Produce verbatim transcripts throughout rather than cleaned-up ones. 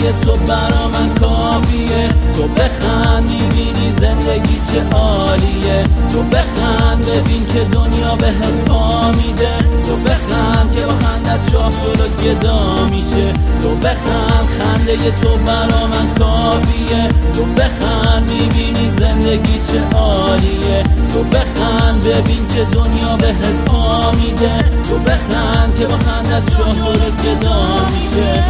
تو برا من کافیه. تو بخند میبینی زندگی چه عالیه. تو بخند ببین که دنیا بهت پا میده. تو بخند که با خندت شاه جلو گدا میشه. تو بخند خنده تو برا من کافیه. تو بخند میبینی زندگی چه عالیه. تو بخند ببین که دنیا بهت پا میده. تو بخند که با خندت شاه جلو گدا میشه.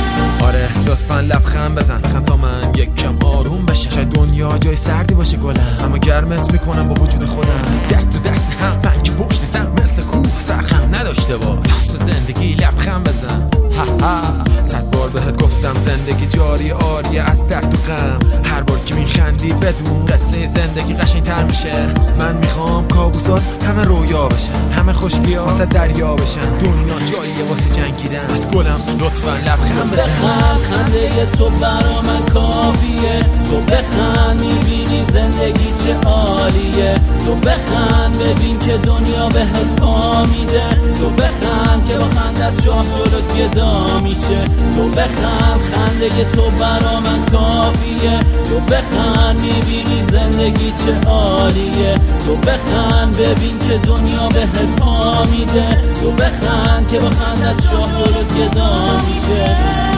آره لطفا لبخند بزن، بخند تا من یک کم آروم بشه. شاید دنیا جای سردی باشه گلم، اما گرمت میکنم با وجود خودم. دست تو دست هم من که پشتم مثل کوه، سرخم نداشته باش به زندگی لبخند بزن. ها ها صد بار بهت گفتم زندگی جاری عالیه از درد و غم. هر بار که میخندی بدون قصه زندگی قشنگ‌تر میشه. من میخوام کابوسات همه رویا بشن، همه خشکی‌ها واسه دریا بشن. دنیا جاییه واسه جنگیدن. از گلم لطفا لبخند بزن. بخند خنده تو برا من کافیه. تو بخند میبینی زندگی چه عالیه. تو بخند ببین که دنیا بهت پا میده. تو بخند که با خندت شاه جلو گدا میشه. تو بخند خنده تو برا من کافیه. تو بخند میبینی زندگی چه عالیه. تو بخند ببین که دنیا بهت پا میده. تو بخند که با خندت شاه جلو گدا میشه.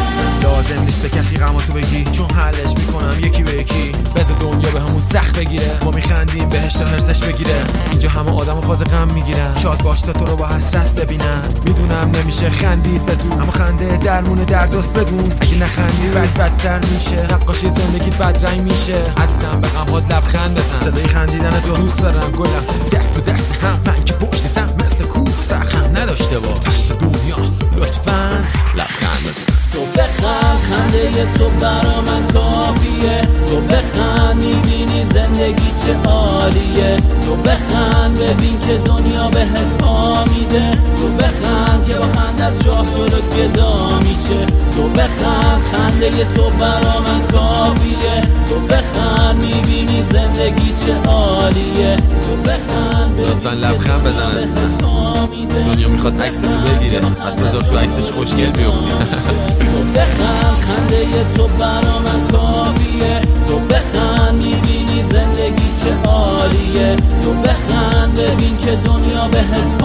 لازم نیست به کسی غماتو بگی، چون حلش میکنم یکی به یکی. بذار دنیا به همون سخت بگیره، ما میخندیم بهش تا هرسش بگیره. اینجا همه آدم فاز غم میگیرن، شاد باش تا تو رو با حسرت ببینن. میدونم نمیشه خندید بزود، اما خنده درمون دردست بدون. اگه نخندی بد بدتر میشه، نقاشی زندگی بد رنگ میشه. عزیزم به غمات لبخند بزن، صدای خندیدن تو دوست دارم گلم. دست تو دست هم من که پشتم مثل کوه، سرخم نداشته باش به دنیا لطفاً لبخند بزن. تو بخند خنده تو برا من کافیه. تو بخند میبینی زندگی چه عالیه. تو بخند ببین که دنیا بهت پا میده. تو بخند که با خندت شاه جلو گدا میشه. تو بخند خنده تو برا من کافیه. تو بخند میبینی زندگی چه عالیه. تو بخند لطفاً لبخند بزن عزیزم. دنیا میخواد عکس تو بگیره، از بذار تو عکسش خوشگل بیفتی. تو بخند خنده تو برا من کافیه. تو بخند میبینی زندگی چه عالیه. تو بخند ببین که دنیا بهت